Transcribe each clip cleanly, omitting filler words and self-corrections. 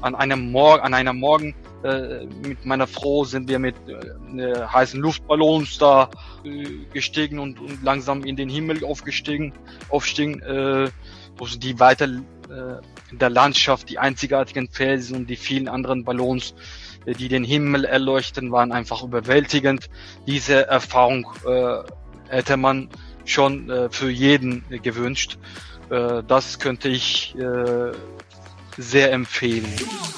an einer Morgen mit meiner Frau sind wir mit heißen Luftballons da gestiegen und langsam in den Himmel aufstiegen, die weiter in der Landschaft, die einzigartigen Felsen und die vielen anderen Ballons, die den Himmel erleuchten, waren einfach überwältigend. Diese Erfahrung hätte man schon für jeden gewünscht. Das könnte ich sehr empfehlen.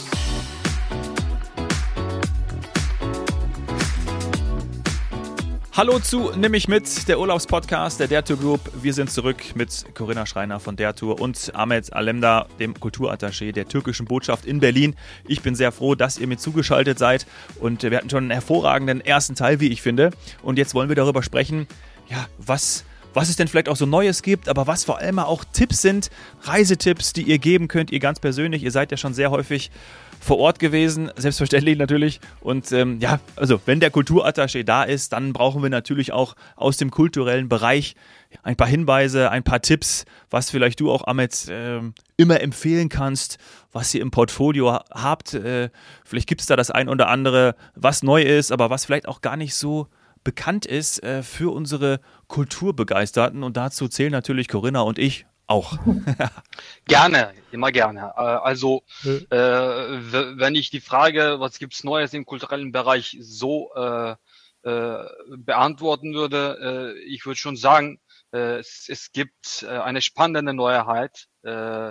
Hallo zu Nimm mich mit, der Urlaubspodcast der Dare Tour Group. Wir sind zurück mit Corinna Schreiner von Dare Tour und Ahmet Alemdar, dem Kulturattaché der türkischen Botschaft in Berlin. Ich bin sehr froh, dass ihr mir zugeschaltet seid und wir hatten schon einen hervorragenden ersten Teil, wie ich finde. Und jetzt wollen wir darüber sprechen, ja, was es denn vielleicht auch so Neues gibt, aber was vor allem auch Tipps sind, Reisetipps, die ihr geben könnt, ihr ganz persönlich. Ihr seid ja schon sehr häufig vor Ort gewesen, selbstverständlich natürlich. Und also wenn der Kulturattaché da ist, dann brauchen wir natürlich auch aus dem kulturellen Bereich ein paar Hinweise, ein paar Tipps, was vielleicht du auch, Ahmet, immer empfehlen kannst, was ihr im Portfolio habt. Vielleicht gibt es da das ein oder andere, was neu ist, aber was vielleicht auch gar nicht so bekannt ist für unsere Kulturbegeisterten. Und dazu zählen natürlich Corinna und ich auch. Gerne, immer gerne. Wenn ich die Frage, was gibt's Neues im kulturellen Bereich, so beantworten würde, ich würde schon sagen, es gibt eine spannende Neuheit. Wir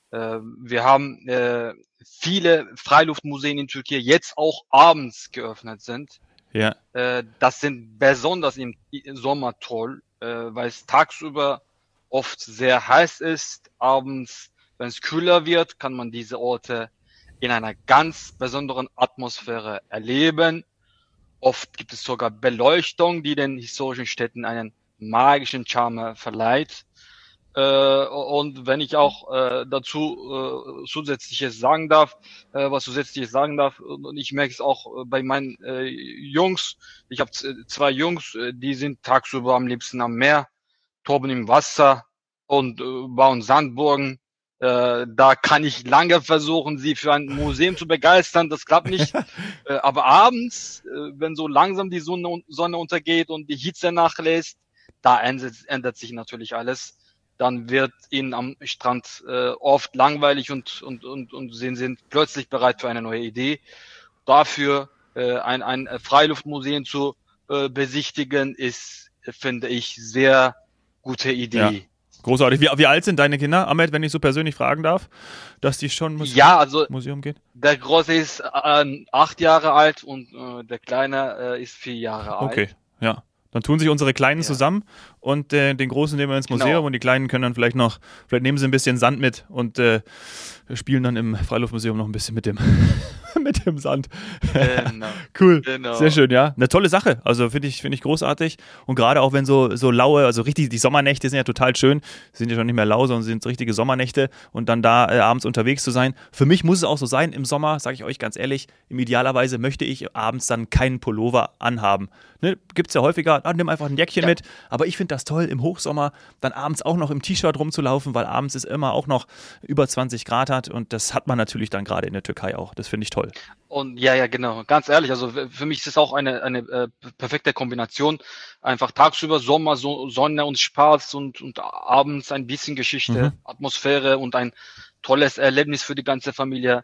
haben viele Freiluftmuseen in Türkei jetzt auch abends geöffnet sind. Ja. Das sind besonders im Sommer toll, weil es tagsüber oft sehr heiß ist. Abends, wenn es kühler wird, kann man diese Orte in einer ganz besonderen Atmosphäre erleben. Oft gibt es sogar Beleuchtung, die den historischen Städten einen magischen Charme verleiht. Und wenn ich auch dazu Zusätzliches sagen darf, und ich merke es auch bei meinen Jungs, ich habe 2 Jungs, die sind tagsüber am liebsten am Meer, toben im Wasser und bauen Sandburgen. Da kann ich lange versuchen, sie für ein Museum zu begeistern, das klappt nicht. Aber abends, wenn so langsam die Sonne untergeht und die Hitze nachlässt, da ändert sich natürlich alles. Dann wird ihnen am Strand oft langweilig und sie sind plötzlich bereit für eine neue Idee. Dafür ein Freiluftmuseum zu besichtigen, ist, finde ich, sehr gute Idee. Ja. Großartig. Wie alt sind deine Kinder, Ahmet, wenn ich so persönlich fragen darf, dass die schon Museum gehen? Der Große ist 8 Jahre alt und der Kleine ist 4 Jahre alt. Okay, ja. Dann tun sich unsere Kleinen zusammen und den Großen nehmen wir ins Museum und die Kleinen können dann vielleicht nehmen sie ein bisschen Sand mit und spielen dann im Freiluftmuseum noch ein bisschen mit dem Sand. Genau. Cool, genau. Sehr schön, ja. Eine tolle Sache, also finde ich großartig und gerade auch wenn so laue, also richtig, die Sommernächte sind ja total schön, sind ja schon nicht mehr lau, sondern sind richtige Sommernächte und dann da abends unterwegs zu sein. Für mich muss es auch so sein, im Sommer, sage ich euch ganz ehrlich, idealerweise möchte ich abends dann keinen Pullover anhaben. Ne? Gibt es ja häufiger, nimm einfach ein Jäckchen mit, aber ich finde das toll, im Hochsommer dann abends auch noch im T-Shirt rumzulaufen, weil abends es immer auch noch über 20 Grad hat und das hat man natürlich dann gerade in der Türkei auch. Das finde ich toll. Und ja, genau. Ganz ehrlich, also für mich ist es auch eine perfekte Kombination. Einfach tagsüber Sommer, Sonne und Spaß und abends ein bisschen Geschichte, Atmosphäre und ein tolles Erlebnis für die ganze Familie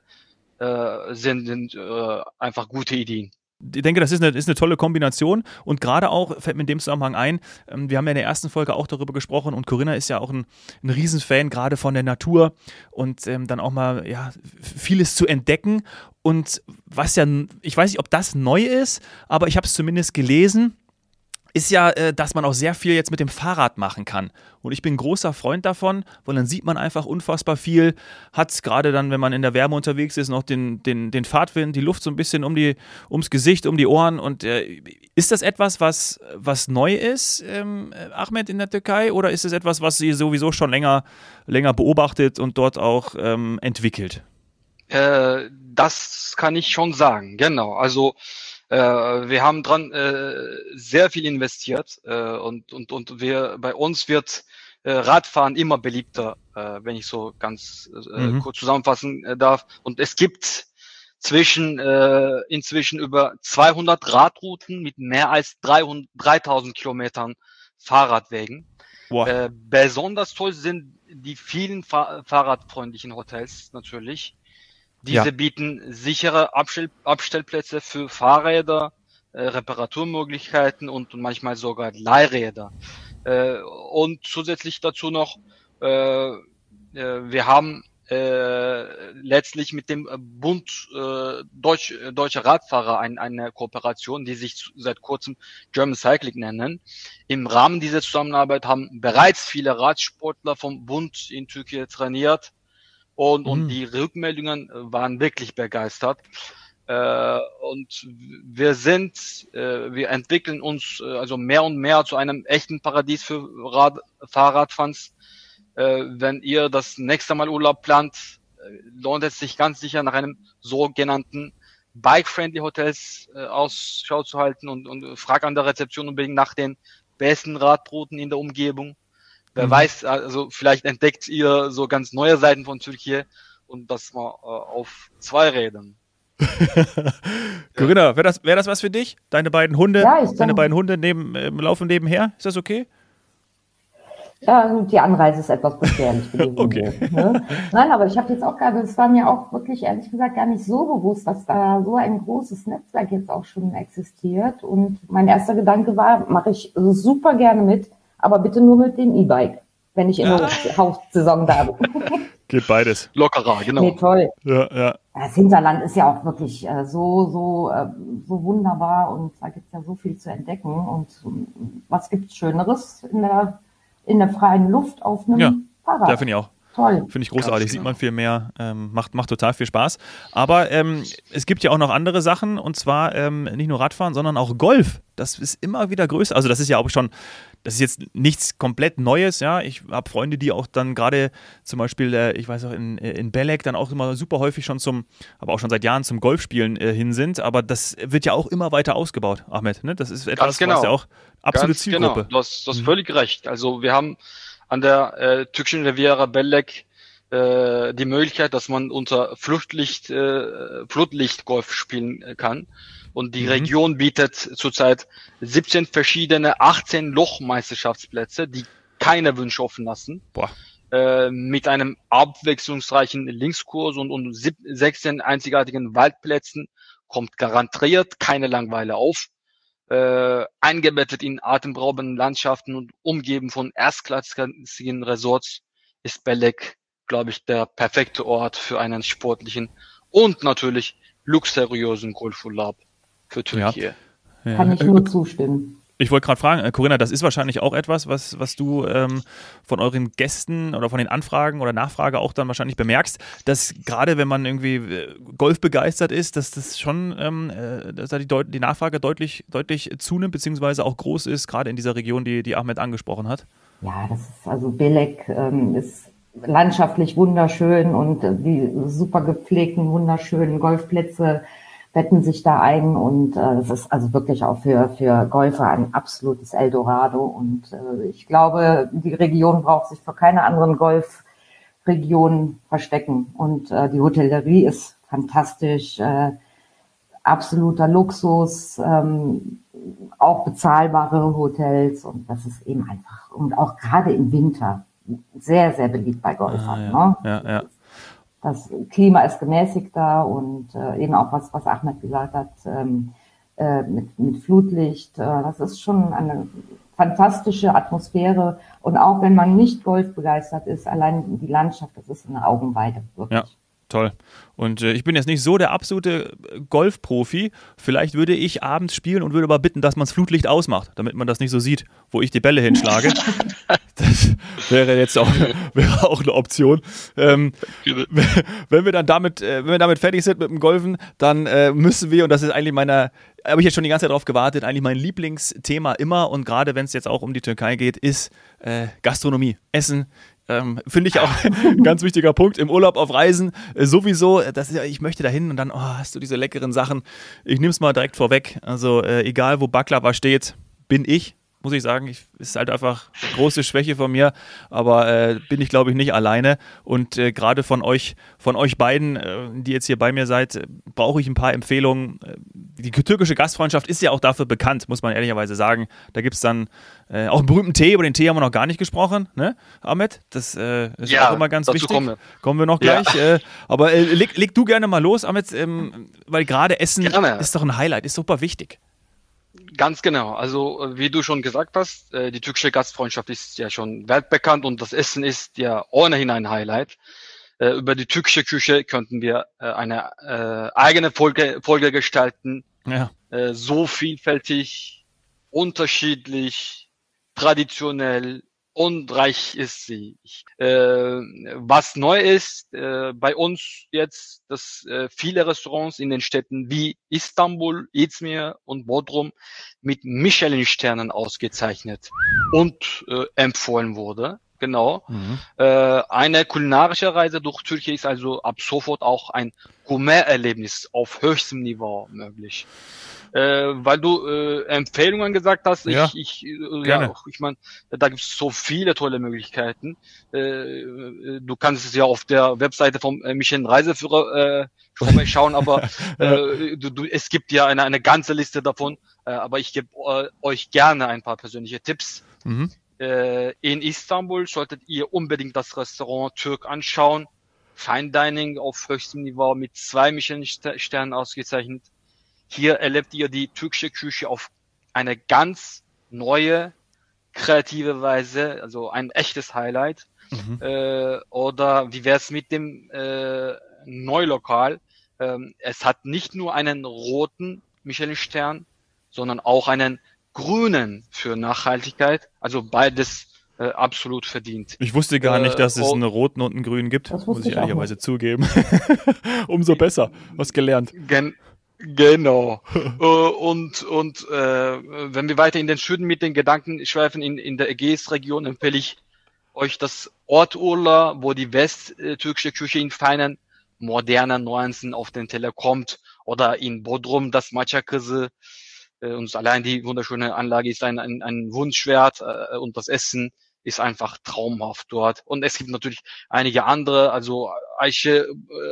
sind einfach gute Ideen. Ich denke, das ist eine tolle Kombination und gerade auch, fällt mir in dem Zusammenhang ein, wir haben ja in der ersten Folge auch darüber gesprochen und Corinna ist ja auch ein Riesenfan gerade von der Natur und dann auch mal vieles zu entdecken und was ja, ich weiß nicht, ob das neu ist, aber ich habe es zumindest gelesen, ist ja, dass man auch sehr viel jetzt mit dem Fahrrad machen kann. Und ich bin ein großer Freund davon, weil dann sieht man einfach unfassbar viel, hat gerade dann, wenn man in der Wärme unterwegs ist, noch den Fahrtwind, die Luft so ein bisschen ums Gesicht, um die Ohren. Und ist das etwas, was neu ist, Ahmet, in der Türkei? Oder ist es etwas, was ihr sowieso schon länger beobachtet und dort auch entwickelt? Das kann ich schon sagen, genau. Also wir haben dran sehr viel investiert und bei uns wird Radfahren immer beliebter, wenn ich so ganz kurz zusammenfassen darf. Und es gibt inzwischen über 200 Radrouten mit mehr als 3000 Kilometern Fahrradwegen. Boah. Besonders toll sind die vielen fahrradfreundlichen Hotels natürlich. Diese bieten sichere Abstellplätze für Fahrräder, Reparaturmöglichkeiten und manchmal sogar Leihräder. Und zusätzlich dazu noch, wir haben letztlich mit dem Bund Deutsche Radfahrer eine Kooperation, die sich seit kurzem German Cycling nennen. Im Rahmen dieser Zusammenarbeit haben bereits viele Radsportler vom Bund in Türkei trainiert und die Rückmeldungen waren wirklich begeistert. Und wir entwickeln uns also mehr und mehr zu einem echten Paradies für Fahrradfans. Wenn ihr das nächste Mal Urlaub plant, lohnt es sich ganz sicher nach einem sogenannten Bike-Friendly Hotels Ausschau zu halten und frag an der Rezeption unbedingt nach den besten Radrouten in der Umgebung. Wer weiß, also vielleicht entdeckt ihr so ganz neue Seiten von Türkei und das mal auf 2 Rädern. Corinna, wäre das was für dich? Deine beiden Hunde, laufen nebenher? Ist das okay? Ja, die Anreise ist etwas beschwerlich für die Hunde. Okay. Ne? Nein, aber ich habe jetzt auch gerade, es war mir auch wirklich ehrlich gesagt gar nicht so bewusst, dass da so ein großes Netzwerk jetzt auch schon existiert. Und mein erster Gedanke war, mache ich super gerne mit, aber bitte nur mit dem E-Bike, wenn ich in der Hauptsaison da bin. Geht beides. Lockerer, genau. Nee, toll. Ja. Das Hinterland ist ja auch wirklich so wunderbar und da gibt's ja so viel zu entdecken. Und was gibt's Schöneres in der freien Luft auf einem Fahrrad? Ja, finde ich auch. Toll. Finde ich großartig, sieht man viel mehr, macht total viel Spaß. Aber es gibt ja auch noch andere Sachen und zwar nicht nur Radfahren, sondern auch Golf. Das ist immer wieder größer. Also das ist ja auch schon, das ist jetzt nichts komplett Neues, ja. Ich habe Freunde, die auch dann gerade zum Beispiel, ich weiß auch in Belek dann auch immer super häufig aber auch schon seit Jahren zum Golfspielen hin sind. Aber das wird ja auch immer weiter ausgebaut, Ahmed. Ne? Das ist etwas, was ja auch absolute Zielgruppe. Genau, du hast völlig recht. Also wir haben an der türkischen Riviera Belek die Möglichkeit, dass man unter Flutlicht Golf spielen kann. Und die Region bietet zurzeit 17 verschiedene 18-Loch-Meisterschaftsplätze, die keine Wünsche offen lassen. Mit einem abwechslungsreichen Linkskurs und 16 einzigartigen Waldplätzen kommt garantiert keine Langeweile auf. Eingebettet in atemberaubenden Landschaften und umgeben von erstklassigen Resorts ist Belek, glaube ich, der perfekte Ort für einen sportlichen und natürlich luxuriösen Golfurlaub für Türkei. Ja. Kann ich nur zustimmen. Ich wollte gerade fragen, Corinna, das ist wahrscheinlich auch etwas, was du von euren Gästen oder von den Anfragen oder Nachfrage auch dann wahrscheinlich bemerkst, dass gerade wenn man irgendwie Golf begeistert ist, dass das schon, dass da die Nachfrage deutlich zunimmt, beziehungsweise auch groß ist, gerade in dieser Region, die Ahmed angesprochen hat. Ja, das ist also Belek ist landschaftlich wunderschön und die super gepflegten, wunderschönen Golfplätze betten sich da ein und das ist also wirklich auch für Golfer ein absolutes Eldorado und ich glaube, die Region braucht sich vor keiner anderen Golfregion verstecken und die Hotellerie ist fantastisch, absoluter Luxus, auch bezahlbare Hotels und das ist eben einfach und auch gerade im Winter sehr, sehr beliebt bei Golfern. Ne? Ja. Das Klima ist gemäßigter und eben auch was Ahmed gesagt hat, mit Flutlicht. Das ist schon eine fantastische Atmosphäre. Und auch wenn man nicht Golf begeistert ist, allein die Landschaft, das ist eine Augenweide. Wirklich. Ja. Toll. Und ich bin jetzt nicht so der absolute Golfprofi. Vielleicht würde ich abends spielen und würde aber bitten, dass man das Flutlicht ausmacht, damit man das nicht so sieht, wo ich die Bälle hinschlage. Das wäre jetzt auch eine Option. Wenn wir damit fertig sind mit dem Golfen, dann müssen wir, und das ist eigentlich habe ich jetzt schon die ganze Zeit darauf gewartet, eigentlich mein Lieblingsthema immer und gerade wenn es jetzt auch um die Türkei geht, ist Gastronomie, Essen. Finde ich auch ein ganz wichtiger Punkt. Im Urlaub auf Reisen sowieso, ich möchte dahin und dann hast du diese leckeren Sachen. Ich nehme es mal direkt vorweg. Also egal, wo Baklava steht, bin ich. muss ich sagen. Ist halt einfach große Schwäche von mir, aber bin ich, glaube ich, nicht alleine. Und gerade von euch beiden, die jetzt hier bei mir seid, brauche ich ein paar Empfehlungen. Die türkische Gastfreundschaft ist ja auch dafür bekannt, muss man ehrlicherweise sagen. Da gibt es dann auch einen berühmten Tee, über den Tee haben wir noch gar nicht gesprochen, ne, Ahmet? Das ist auch immer ganz wichtig. Kommen wir noch gleich. Ja. Aber leg du gerne mal los, Ahmet, weil gerade Essen ist doch ein Highlight, ist super wichtig. Ganz genau. Also wie du schon gesagt hast, die türkische Gastfreundschaft ist ja schon weltbekannt und das Essen ist ja ohnehin ein Highlight. Über die türkische Küche könnten wir eine eigene Folge gestalten. Ja. So vielfältig, unterschiedlich, traditionell und reich ist sie. Was neu ist bei uns jetzt, dass viele Restaurants in den Städten wie Istanbul, Izmir und Bodrum mit Michelin-Sternen ausgezeichnet und empfohlen wurde. Genau. Eine kulinarische Reise durch Türkei ist also ab sofort auch ein Gourmet-Erlebnis auf höchstem Niveau möglich. Weil du Empfehlungen gesagt hast, ich meine, da gibt es so viele tolle Möglichkeiten. Du kannst es ja auf der Webseite vom Michelin Reiseführer vorbeischauen, aber es gibt ja eine ganze Liste davon. Aber ich gebe euch gerne ein paar persönliche Tipps. In Istanbul solltet ihr unbedingt das Restaurant Türk anschauen. Fine Dining auf höchstem Niveau mit 2 Michelin-Sternen ausgezeichnet. Hier erlebt ihr die türkische Küche auf eine ganz neue, kreative Weise, also ein echtes Highlight. Oder wie wär's mit dem Neulokal? Es hat nicht nur einen roten Michelin-Stern, sondern auch einen grünen für Nachhaltigkeit. Also beides absolut verdient. Ich wusste gar nicht, dass es einen roten und einen grünen gibt, muss ich ehrlicherweise zugeben. Umso besser, was gelernt. Genau. Und wenn wir weiter in den Süden mit den Gedanken schweifen, in der Ägäisregion empfehle ich euch das Ort Urla, wo die westtürkische Küche in feinen, modernen Nuancen auf den Teller kommt. Oder in Bodrum das Maça Kızı. Und allein die wunderschöne Anlage ist ein Wunsch wert und das Essen ist einfach traumhaft dort. Und es gibt natürlich einige andere, also Ayşe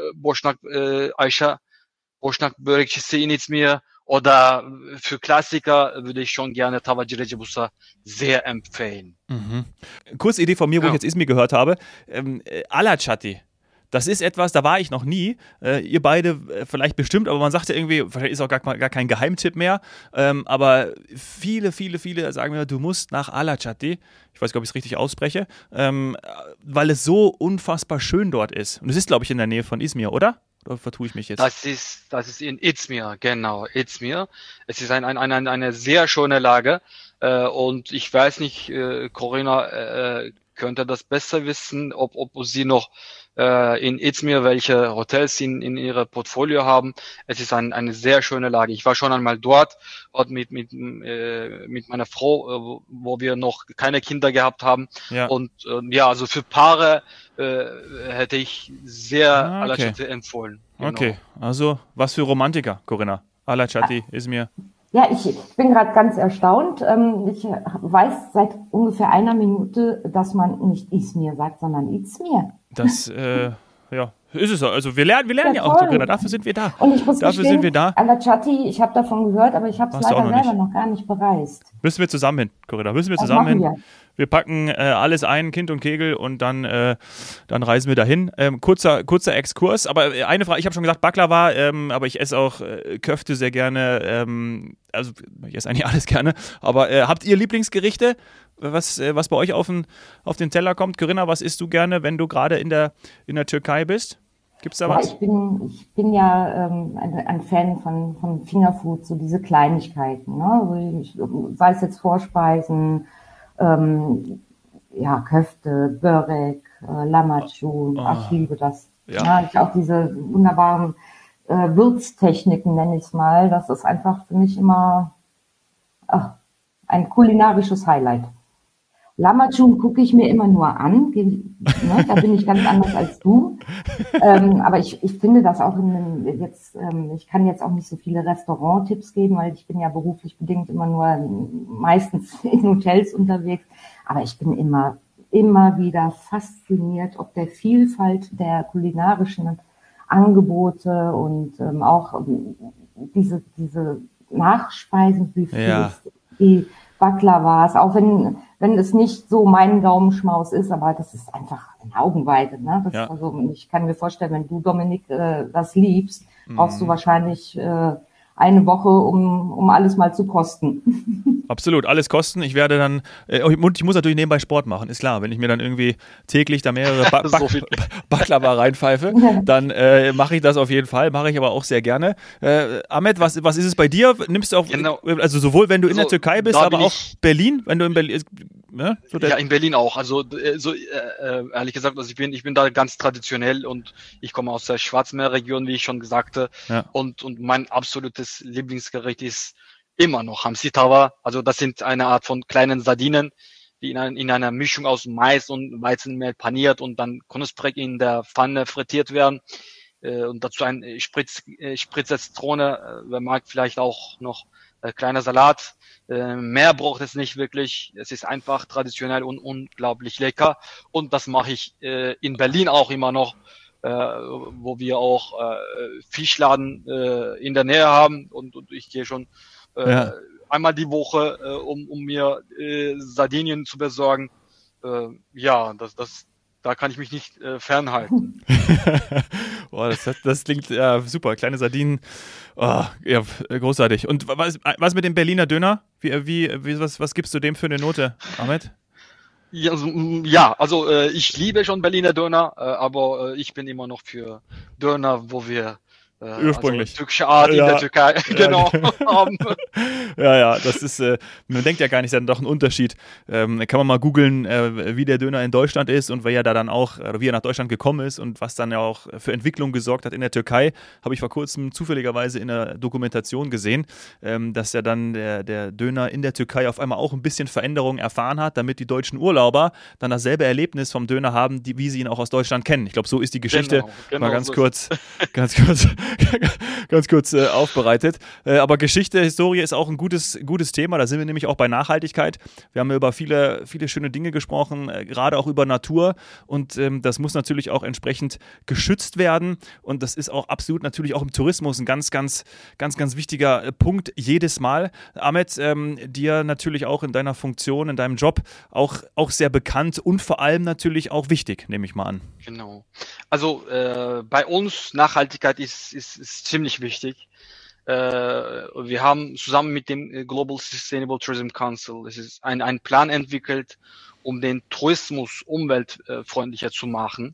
Börekçisi in Izmir oder für Klassiker würde ich schon gerne Tavacı Recep Usta sehr empfehlen. Kurze Idee von mir, wo ich jetzt Izmir gehört habe. Alaçatı. Das ist etwas, da war ich noch nie. Ihr beide vielleicht bestimmt, aber man sagt ja irgendwie, vielleicht ist auch gar kein Geheimtipp mehr. Aber viele sagen mir, du musst nach Alaçatı. Ich weiß gar nicht, ob ich es richtig ausspreche. Weil es so unfassbar schön dort ist. Und es ist, glaube ich, in der Nähe von Izmir, oder? Oder vertue ich mich jetzt? Das ist in Izmir, genau, Izmir. Es ist eine sehr schöne Lage. Und ich weiß nicht, Corinna könnte das besser wissen, ob sie noch in Izmir welche Hotels in ihrer Portfolio haben. Es ist eine sehr schöne Lage. Ich war schon einmal dort mit meiner Frau, wo wir noch keine Kinder gehabt haben. Ja. Und also für Paare hätte ich sehr Alaçatı empfohlen. Genau. Okay, also was für Romantiker, Corinna. Alaçatı, Izmir. Ja, ich bin gerade ganz erstaunt. Ich weiß seit ungefähr einer Minute, dass man nicht Izmir sagt, sondern Izmir. Das, ist es so. Also wir lernen ja auch, Corinna, dafür sind wir da. Und ich muss gestehen, Alaçatı, ich habe davon gehört, aber ich habe es leider selber noch gar nicht bereist. Müssen wir zusammen hin, Corinna, Wir packen alles ein, Kind und Kegel, und dann reisen wir dahin. Kurzer Exkurs, aber eine Frage, ich habe schon gesagt Baklava, aber ich esse auch Köfte sehr gerne, also ich esse eigentlich alles gerne, aber habt ihr Lieblingsgerichte, was bei euch auf den Teller kommt? Corinna, was isst du gerne, wenn du gerade in der Türkei bist? Gibt's da was? Ich bin ja ein Fan von Fingerfood, so diese Kleinigkeiten, ne? Sei es jetzt Vorspeisen, Köfte, Börek, Lahmacun, ich liebe das. Ja. Ich auch diese wunderbaren Würztechniken, nenne ich es mal. Das ist einfach für mich immer ein kulinarisches Highlight. Lahmacun gucke ich mir immer nur an, ne, da bin ich ganz anders als du. Aber ich finde das auch ich kann jetzt auch nicht so viele Restauranttipps geben, weil ich bin ja beruflich bedingt immer nur meistens in Hotels unterwegs. Aber ich bin immer wieder fasziniert, ob der Vielfalt der kulinarischen Angebote und auch diese Nachspeisen, die Baklawas, auch wenn es nicht so mein Gaumenschmaus ist, aber das ist einfach eine Augenweide. Ne? Also, ich kann mir vorstellen, wenn du, Dominik, das liebst, brauchst du wahrscheinlich eine Woche, um alles mal zu kosten. Absolut, alles kosten. Ich werde dann, ich muss natürlich nebenbei Sport machen, ist klar. Wenn ich mir dann irgendwie täglich da mehrere Baklava reinpfeife, dann mache ich das auf jeden Fall, mache ich aber auch sehr gerne. Ahmet, was ist es bei dir? Nimmst du auch, also sowohl wenn du in der Türkei bist, aber auch Berlin, wenn du in Berlin, ne? Ja, in Berlin auch. Also ehrlich gesagt, also ich bin da ganz traditionell und ich komme aus der Schwarzmeerregion, wie ich schon sagte. Ja. Und mein absolutes Lieblingsgericht ist immer noch Hamsi Tava. Also das sind eine Art von kleinen Sardinen, die in einer Mischung aus Mais und Weizenmehl paniert und dann knusprig in der Pfanne frittiert werden. Und dazu ein Spritze Zitrone, wer mag vielleicht auch noch kleiner Salat. Mehr braucht es nicht wirklich. Es ist einfach traditionell und unglaublich lecker. Und das mache ich in Berlin auch immer noch, wo wir auch Fischladen in der Nähe haben. Und ich gehe schon einmal die Woche, um mir Sardinien zu besorgen. Da kann ich mich nicht fernhalten. Boah, das klingt super. Kleine Sardinen, großartig. Und was mit dem Berliner Döner? Was gibst du dem für eine Note, Ahmet? Also ich liebe schon Berliner Döner, aber ich bin immer noch für Döner, wo wir ursprünglich. Also türkische Art in der Türkei, genau. Das ist, man denkt ja gar nicht, es ist doch ein Unterschied. Kann man mal googeln, wie der Döner in Deutschland ist und wie er nach Deutschland gekommen ist und was dann ja auch für Entwicklung gesorgt hat in der Türkei. Habe ich vor kurzem zufälligerweise in der Dokumentation gesehen, dass ja dann der Döner in der Türkei auf einmal auch ein bisschen Veränderungen erfahren hat, damit die deutschen Urlauber dann dasselbe Erlebnis vom Döner haben, wie sie ihn auch aus Deutschland kennen. Ich glaube, so ist die Geschichte. Genau, mal ganz kurz aufbereitet. Aber Geschichte, Historie ist auch ein gutes Thema. Da sind wir nämlich auch bei Nachhaltigkeit. Wir haben über viele, viele schöne Dinge gesprochen, gerade auch über Natur. Und das muss natürlich auch entsprechend geschützt werden. Und das ist auch absolut natürlich auch im Tourismus ein ganz wichtiger Punkt jedes Mal. Ahmet, dir natürlich auch in deiner Funktion, in deinem Job auch sehr bekannt und vor allem natürlich auch wichtig, nehme ich mal an. Genau. Also bei uns Nachhaltigkeit ist ziemlich wichtig. Wir haben zusammen mit dem Global Sustainable Tourism Council einen Plan entwickelt, um den Tourismus umweltfreundlicher zu machen.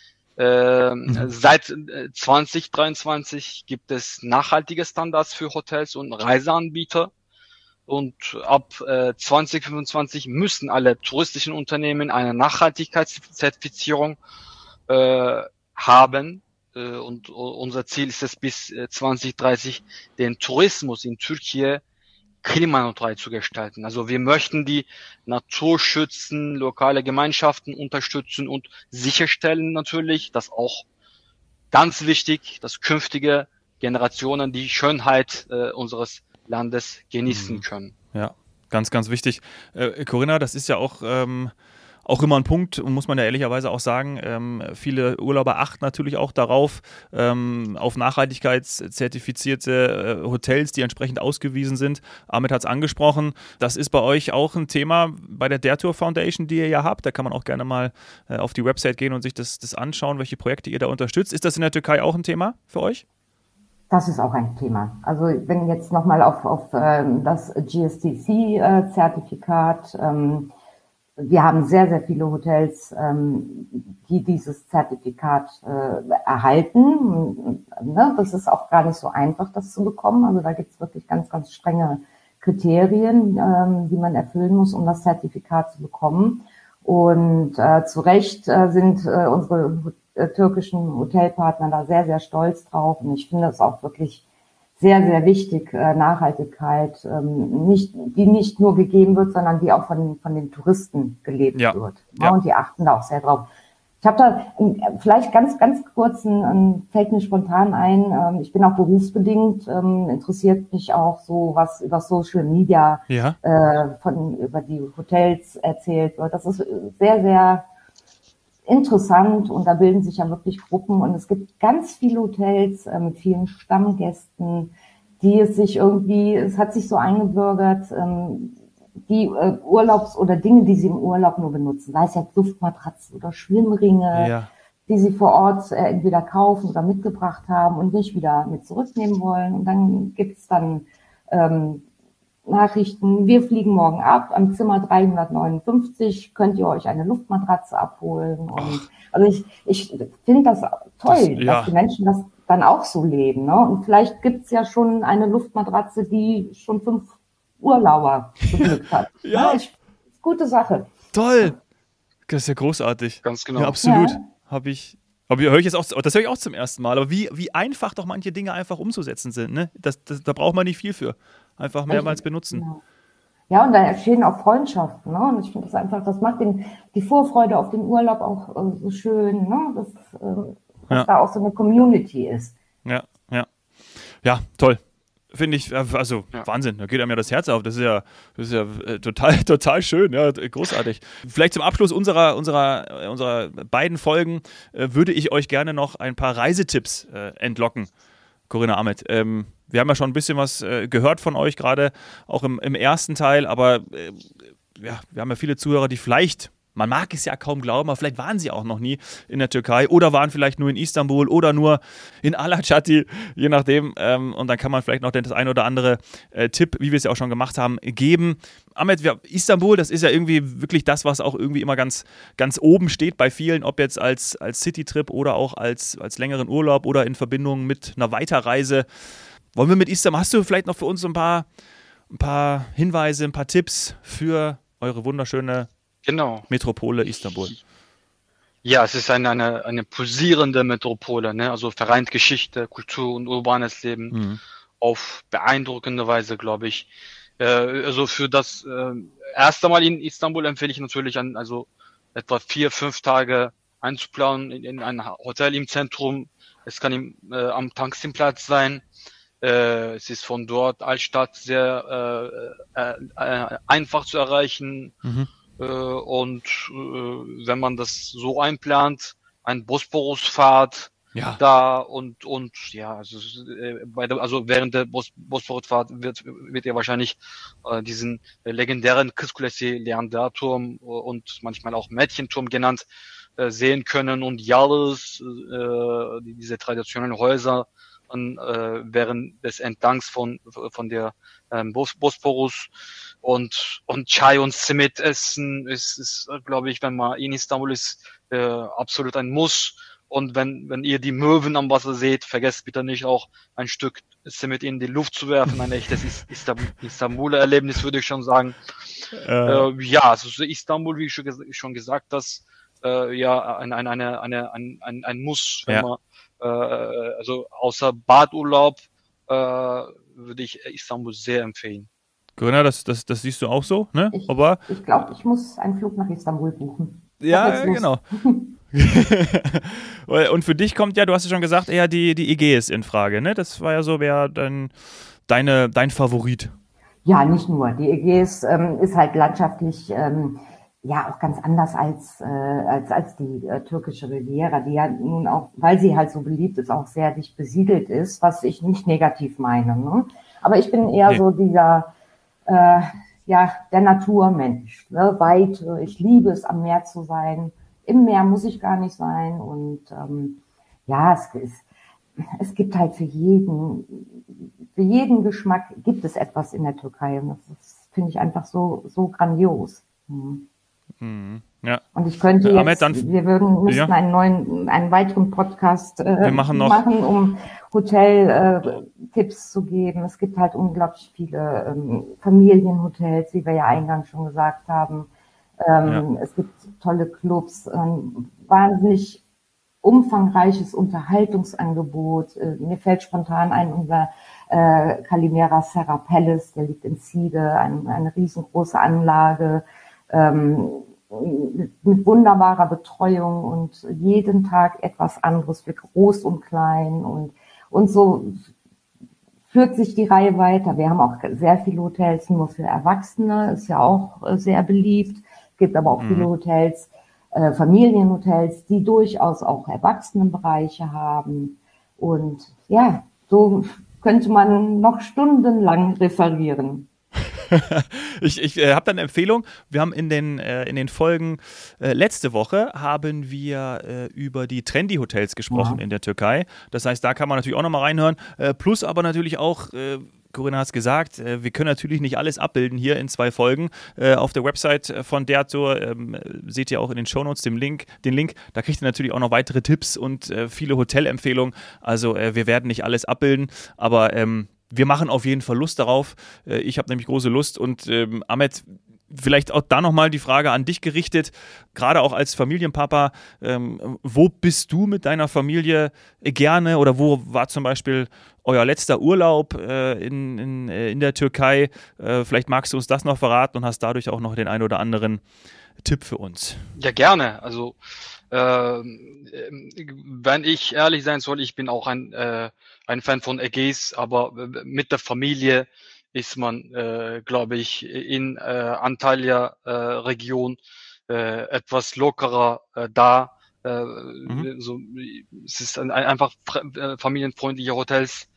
Seit 2023 gibt es nachhaltige Standards für Hotels und Reiseanbieter. Und ab 2025 müssen alle touristischen Unternehmen eine Nachhaltigkeitszertifizierung haben. Und unser Ziel ist es, bis 2030 den Tourismus in Türkei klimaneutral zu gestalten. Also wir möchten die Natur schützen, lokale Gemeinschaften unterstützen und sicherstellen natürlich, dass auch ganz wichtig, dass künftige Generationen die Schönheit unseres Landes genießen können. Ja, ganz wichtig. Corinna, das ist ja auch immer ein Punkt, muss man ja ehrlicherweise auch sagen, viele Urlauber achten natürlich auch darauf, auf nachhaltigkeitszertifizierte Hotels, die entsprechend ausgewiesen sind. Ahmet hat es angesprochen, das ist bei euch auch ein Thema bei der Der Tour Foundation, die ihr ja habt. Da kann man auch gerne mal auf die Website gehen und sich das anschauen, welche Projekte ihr da unterstützt. Ist das in der Türkei auch ein Thema für euch? Das ist auch ein Thema. Also wenn jetzt nochmal auf das GSTC-Zertifikat, wir haben sehr, sehr viele Hotels, die dieses Zertifikat erhalten. Das ist auch gar nicht so einfach, das zu bekommen. Also da gibt es wirklich ganz strenge Kriterien, die man erfüllen muss, um das Zertifikat zu bekommen. Und zu Recht sind unsere türkischen Hotelpartner da sehr, sehr stolz drauf. Und ich finde es auch wirklich sehr, sehr wichtig, Nachhaltigkeit, die nicht nur gegeben wird, sondern die auch von den Touristen gelebt wird. Ja. Und die achten da auch sehr drauf. Ich habe da vielleicht ganz kurz, fällt mir spontan ein, ich bin auch berufsbedingt, interessiert mich auch so, was über Social Media über die Hotels erzählt wird. Das ist sehr, sehr interessant und da bilden sich ja wirklich Gruppen und es gibt ganz viele Hotels mit vielen Stammgästen, es hat sich so eingebürgert, die Urlaubs- oder Dinge, die sie im Urlaub nur benutzen, sei es jetzt Luftmatratzen oder Schwimmringe, die sie vor Ort entweder kaufen oder mitgebracht haben und nicht wieder mit zurücknehmen wollen. Und dann gibt's dann Nachrichten, wir fliegen morgen ab, am Zimmer 359 könnt ihr euch eine Luftmatratze abholen. Und also ich finde das toll, dass die Menschen das dann auch so leben. Ne? Und vielleicht gibt's ja schon eine Luftmatratze, die schon 5 Urlauber beglückt hat. Gute Sache. Toll. Das ist ja großartig. Ganz genau. Ja, absolut. Höre ich jetzt auch, das höre ich auch zum ersten Mal. Aber wie einfach doch manche Dinge einfach umzusetzen sind. Ne? Da braucht man nicht viel für. Einfach mehrmals benutzen. Genau. Ja, und da entstehen auch Freundschaften. Ne? Und ich finde das macht die Vorfreude auf den Urlaub auch so schön, ne? Dass da auch so eine Community ist. Ja, toll. Finde ich, also Wahnsinn, da geht einem ja das Herz auf. Das ist ja total schön, ja, großartig. Vielleicht zum Abschluss unserer beiden Folgen würde ich euch gerne noch ein paar Reisetipps entlocken. Corinna, Ahmet, wir haben ja schon ein bisschen was gehört von euch, gerade auch im ersten Teil, aber wir haben ja viele Zuhörer, die vielleicht, man mag es ja kaum glauben, aber vielleicht waren sie auch noch nie in der Türkei oder waren vielleicht nur in Istanbul oder nur in Alaçatı, je nachdem. Und dann kann man vielleicht noch das ein oder andere Tipp, wie wir es ja auch schon gemacht haben, geben. Ahmet, Istanbul, das ist ja irgendwie wirklich das, was auch irgendwie immer ganz, ganz oben steht bei vielen, ob jetzt als Citytrip oder auch als längeren Urlaub oder in Verbindung mit einer Weiterreise. Wollen wir mit Istanbul, hast du vielleicht noch für uns ein paar Hinweise, ein paar Tipps für eure wunderschöne Metropole Istanbul? Ja, es ist eine pulsierende Metropole, ne? Also vereint Geschichte, Kultur und urbanes Leben auf beeindruckende Weise, glaube ich. Also für das erste Mal in Istanbul empfehle ich natürlich also etwa 4-5 Tage einzuplanen in ein Hotel im Zentrum. Es kann am Taksim-Platz sein. Es ist von dort Altstadt sehr einfach zu erreichen. Und wenn man das so einplant, ein Bosporusfahrt da und also während der Bosporusfahrt wird ihr wahrscheinlich diesen legendären Kızkulesi Leanderturm und manchmal auch Mädchenturm genannt sehen können und Yalnız diese traditionellen Häuser während des Entlangs von der Bosporus und Chai und Simit essen ist glaube ich, wenn man in Istanbul ist, absolut ein Muss. Und wenn ihr die Möwen am Wasser seht, vergesst bitte nicht auch ein Stück Simit in die Luft zu werfen. Ein echtes Istanbuler Erlebnis, würde ich schon sagen. Also Istanbul, wie ich schon gesagt, das ein Muss, wenn man also außer Badurlaub würde ich Istanbul sehr empfehlen. Corinna, das siehst du auch so, ne? Ich glaube, ich muss einen Flug nach Istanbul buchen. Ja, genau. Und für dich kommt ja, du hast ja schon gesagt, eher die Ägäis in Frage, ne? Das war ja so dein Favorit. Ja, nicht nur. Die Ägäis ist halt landschaftlich auch ganz anders als die türkische Riviera, die ja nun auch, weil sie halt so beliebt ist, auch sehr dicht besiedelt ist, was ich nicht negativ meine. Ne? Aber ich bin eher so dieser der Naturmensch, ne? Weite. Ich liebe es, am Meer zu sein. Im Meer muss ich gar nicht sein. Und es gibt halt für jeden Geschmack gibt es etwas in der Türkei. Und das finde ich einfach so grandios. Ja. Und ich könnte jetzt, müssten einen weiteren Podcast machen, um Hotel-Tipps zu geben. Es gibt halt unglaublich viele Familienhotels, wie wir ja eingangs schon gesagt haben. Es gibt tolle Clubs, wahnsinnig umfangreiches Unterhaltungsangebot. Mir fällt spontan ein, unser Calimera Serra Palace, der liegt in Ziege, eine riesengroße Anlage, mit wunderbarer Betreuung und jeden Tag etwas anderes für Groß und Klein, und so führt sich die Reihe weiter. Wir haben auch sehr viele Hotels nur für Erwachsene, ist ja auch sehr beliebt. Es gibt aber auch viele Hotels, Familienhotels, die durchaus auch Erwachsenenbereiche haben. Und ja, so könnte man noch stundenlang referieren. Ich habe da eine Empfehlung. Wir haben in den Folgen letzte Woche haben wir über die Trendy-Hotels gesprochen in der Türkei. Das heißt, da kann man natürlich auch nochmal reinhören. Plus aber natürlich auch, Corinna hat es gesagt, wir können natürlich nicht alles abbilden hier in 2 Folgen. Auf der Website von der Tour seht ihr auch in den Shownotes den Link. Da kriegt ihr natürlich auch noch weitere Tipps und viele Hotelempfehlungen. Also wir werden nicht alles abbilden, aber wir machen auf jeden Fall Lust darauf. Ich habe nämlich große Lust. Und Ahmet, vielleicht auch da nochmal die Frage an dich gerichtet, gerade auch als Familienpapa, wo bist du mit deiner Familie gerne oder wo war zum Beispiel euer letzter Urlaub in der Türkei? Vielleicht magst du uns das noch verraten und hast dadurch auch noch den einen oder anderen Tipp für uns. Ja, gerne. Also wenn ich ehrlich sein soll, ich bin auch ein Fan von Ägäis, aber mit der Familie ist man, glaube ich, in Antalya Region etwas lockerer da. So, es ist einfach familienfreundliche Hotels,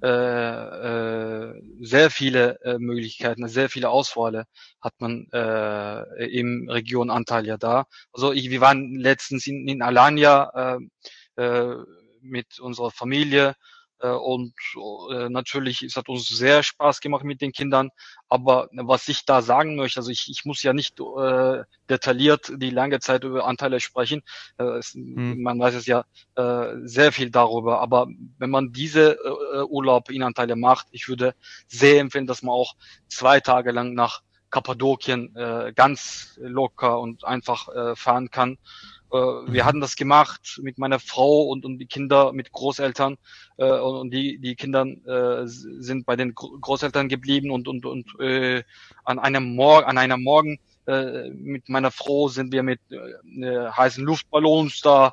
sehr viele Möglichkeiten, sehr viele Auswahl hat man im Region Antalya da. Also wir waren letztens in Alanya mit unserer Familie und natürlich, es hat uns sehr Spaß gemacht mit den Kindern. Aber was ich da sagen möchte, also ich muss ja nicht detailliert die lange Zeit über Anteile sprechen. Man weiß es ja sehr viel darüber. Aber wenn man diese Urlaub in Antalya macht, ich würde sehr empfehlen, dass man auch 2 Tage lang nach Kappadokien ganz locker und einfach fahren kann. Wir hatten das gemacht mit meiner Frau und die Kinder mit Großeltern und die Kinder sind bei den Großeltern geblieben und an einem Morgen mit meiner Frau sind wir mit heißen Luftballons da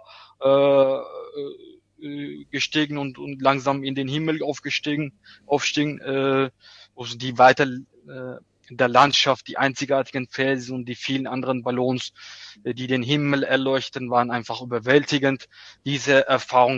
gestiegen und langsam in den Himmel aufstiegen, also die weiter in der Landschaft, die einzigartigen Felsen und die vielen anderen Ballons, die den Himmel erleuchten, waren einfach überwältigend. Diese Erfahrung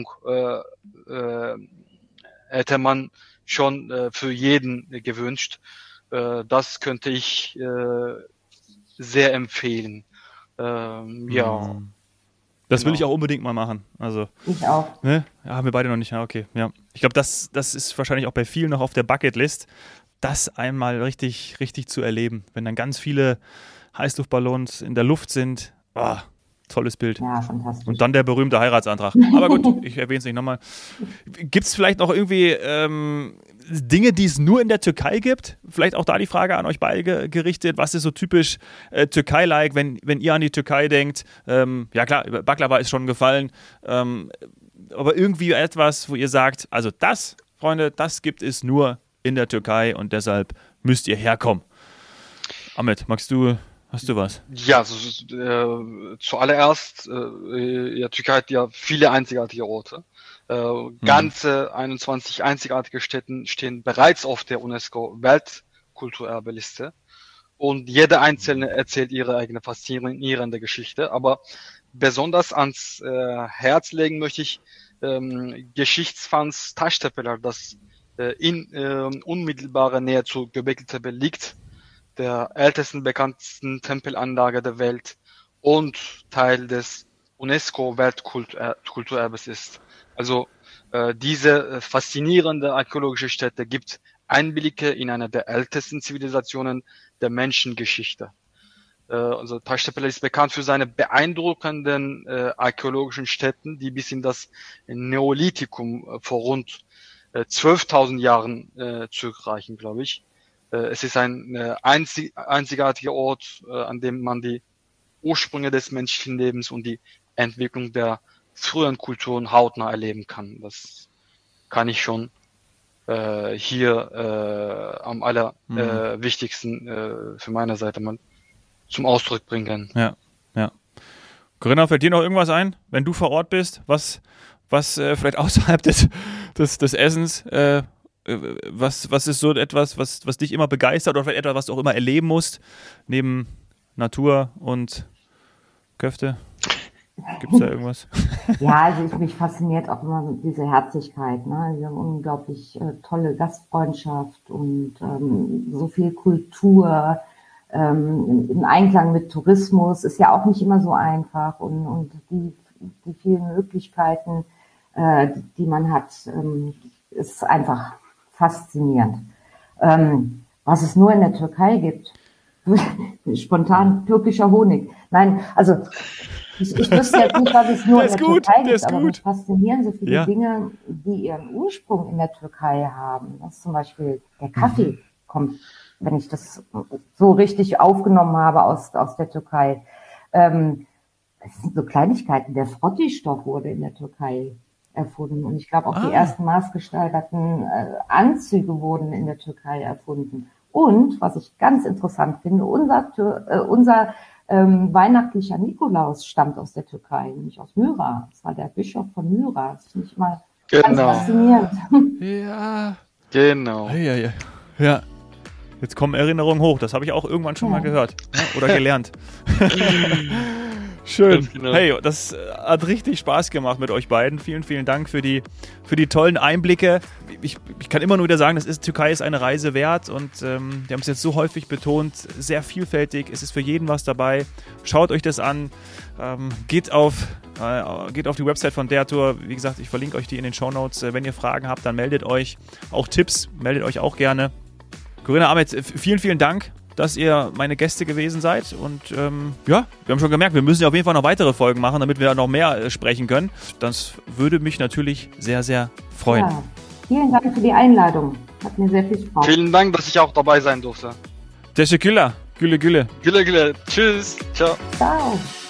hätte man schon für jeden gewünscht. Das könnte ich sehr empfehlen. Ja. Das will ich auch unbedingt mal machen. Also, ich auch. Ne? Ja, haben wir beide noch nicht. Ja, okay. Ja. Ich glaube, das ist wahrscheinlich auch bei vielen noch auf der Bucketlist, das einmal richtig, richtig zu erleben. Wenn dann ganz viele Heißluftballons in der Luft sind. Oh, tolles Bild. Ja, fantastisch. Und dann der berühmte Heiratsantrag. Aber gut, ich erwähne es nicht nochmal. Gibt es vielleicht noch irgendwie Dinge, die es nur in der Türkei gibt? Vielleicht auch da die Frage an euch beide gerichtet. Was ist so typisch Türkei-like, wenn ihr an die Türkei denkt? Ja klar, Baklava ist schon gefallen. Aber irgendwie etwas, wo ihr sagt, also das, Freunde, das gibt es nur in der Türkei und deshalb müsst ihr herkommen. Ahmet, hast du was? Ja, also, zuallererst, Türkei hat ja viele einzigartige Orte. Ganze 21 einzigartige Städte stehen bereits auf der UNESCO-Weltkulturerbeliste. Und jede einzelne erzählt ihre eigene faszinierende Geschichte. Aber besonders ans Herz legen möchte ich Geschichtsfans Taştepeler, das in unmittelbarer Nähe zu Göbekli-Tepe liegt, der ältesten, bekanntesten Tempelanlage der Welt und Teil des UNESCO-Weltkulturerbes ist. Also diese faszinierende archäologische Stätte gibt Einblicke in eine der ältesten Zivilisationen der Menschengeschichte. Also Taştepeler ist bekannt für seine beeindruckenden archäologischen Stätten, die bis in das Neolithikum vor rund 12.000 Jahren zurückreichen, glaube ich. Es ist ein einzigartiger Ort, an dem man die Ursprünge des menschlichen Lebens und die Entwicklung der früheren Kulturen hautnah erleben kann. Das kann ich schon hier am wichtigsten für meine Seite mal zum Ausdruck bringen. Ja. Corinna, fällt dir noch irgendwas ein, wenn du vor Ort bist, was vielleicht außerhalb des Essens, was ist so etwas, was dich immer begeistert oder vielleicht etwas, was du auch immer erleben musst, neben Natur und Köfte? Gibt es da irgendwas? Ja, also mich fasziniert auch immer diese Herzlichkeit, ne? Diese unglaublich tolle Gastfreundschaft und so viel Kultur im Einklang mit Tourismus ist ja auch nicht immer so einfach und die vielen Möglichkeiten, die man hat, ist einfach faszinierend. Was es nur in der Türkei gibt, spontan türkischer Honig. Nein, also ich wüsste jetzt nicht, was es nur in der Türkei gibt, aber mich faszinieren so viele Dinge, die ihren Ursprung in der Türkei haben. Das ist zum Beispiel der Kaffee kommt, wenn ich das so richtig aufgenommen habe aus der Türkei. Das sind so Kleinigkeiten. Der Frottistoff wurde in der Türkei erfunden und ich glaube auch die ersten maßgestalterten Anzüge wurden in der Türkei erfunden. Und, was ich ganz interessant finde, unser weihnachtlicher Nikolaus stammt aus der Türkei, nämlich aus Myra. Das war der Bischof von Myra. Das finde ich mal ganz faszinierend. Ja. Genau. Ja. Jetzt kommen Erinnerungen hoch. Das habe ich auch irgendwann schon mal gehört oder gelernt. Schön. Genau. Hey, das hat richtig Spaß gemacht mit euch beiden. Vielen, vielen Dank für die tollen Einblicke. Ich kann immer nur wieder sagen, Türkei ist eine Reise wert und wir haben es jetzt so häufig betont, sehr vielfältig. Es ist für jeden was dabei. Schaut euch das an. Geht auf die Website von der Tour. Wie gesagt, ich verlinke euch die in den Shownotes. Wenn ihr Fragen habt, dann meldet euch. Auch Tipps, meldet euch auch gerne. Corinna, Ahmet, vielen, vielen Dank, dass ihr meine Gäste gewesen seid. Und wir haben schon gemerkt, wir müssen ja auf jeden Fall noch weitere Folgen machen, damit wir noch mehr sprechen können. Das würde mich natürlich sehr, sehr freuen. Ja, vielen Dank für die Einladung. Hat mir sehr viel Spaß. Vielen Dank, dass ich auch dabei sein durfte. Teşekkürler. Güle güle. Güle güle. Tschüss. Ciao. Ciao.